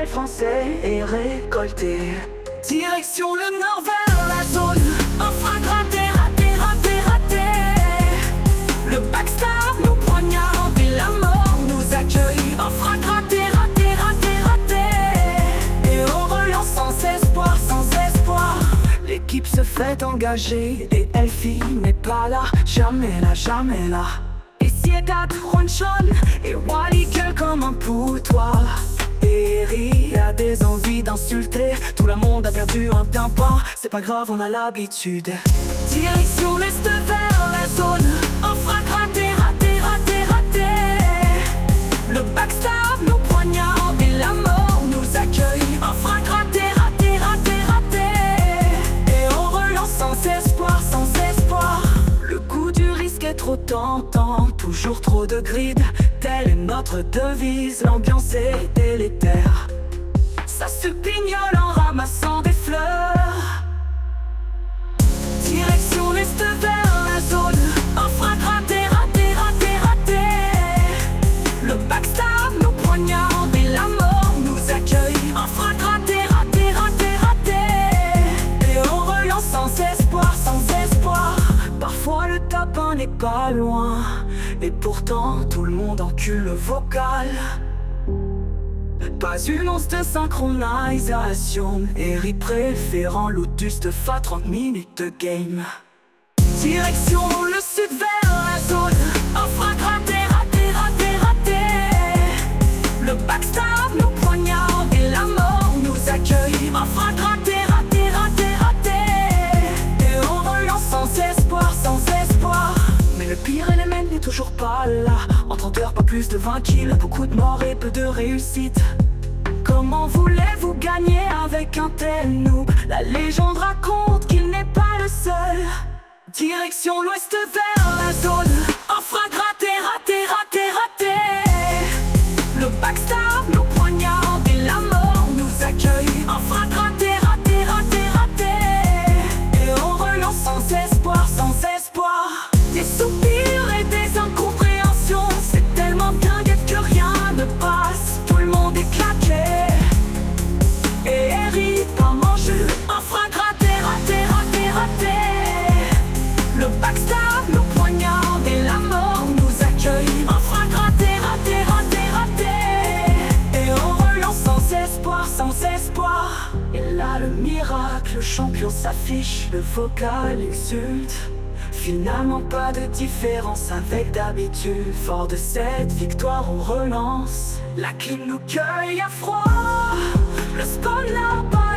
Français est récolté. Direction le nord vers la zone. Un frein raté, raté, raté, raté. Le backstab nous poignarde et la mort nous accueille. Un frein raté, raté, raté, raté. Et on relance sans espoir, sans espoir. L'équipe se fait engager et Elfie n'est pas là. Jamais là, jamais là. Et Ciedat, Ronchon et Wally gueule comme un poutoir. Et Eri a des envies d'insulter. Tout le monde a perdu un tympan. C'est pas grave, on a l'habitude. Direction l'est vers la zone. Un frein raté, raté, raté, raté. Le backstab nous poignarde et la mort nous accueille. Un frein raté, raté, raté, raté. Et on relance sans espoir, sans espoir. Le coup du risque est trop tentant. Toujours trop de grid, telle est notre devise. L'ambiance est délétère. Ça se pignole en ramassant des fleurs. Direction l'est vers la zone. Un frein raté, raté, raté, raté. Le backstab nous poignarde et la mort nous accueille. Un frein raté, raté, raté, raté. Et on relance sans espoir, sans espoir. Parfois le top 1 n'est pas loin. Et pourtant tout le monde encule le vocal. Pas une once de synchronisation. Eri préférant Lotus de fa 30 minutes de game. Direction le sud vers la zone. Un frein raté, raté, raté, raté. Le backstab nous poignarde et la mort nous accueille. Un frein raté, raté, raté, raté. Et on relance sans espoir, sans espoir. Mais le pire élément n'est toujours pas là. En 30 heures, pas plus de 20 kills. Beaucoup de morts et peu de réussite. Comment voulez-vous gagner avec un tel noob? La légende raconte qu'il n'est pas le seul. Direction l'ouest vers la zone. Un frein raté, raté, raté, raté. Le backstab nous poignarde et la mort nous accueille. Un frein raté, raté, raté, raté. Et on relance sans espoir, sans espoir. Des soupirs et des incompréhensions. C'est tellement dingue que rien ne passe. Tout le monde est claqué. Et Eri pas mangé. Un frein raté, raté, raté, raté. Le backstab nous poignarde et la mort nous accueille. Un frein raté, raté, raté, raté. Et on relance sans espoir, sans espoir. Et là le miracle, le champion s'affiche. Le vocal exulte. Finalement pas de différence avec d'habitude. Fort de cette victoire on relance. La clim nous cueille à froid. Le spawn n'a pas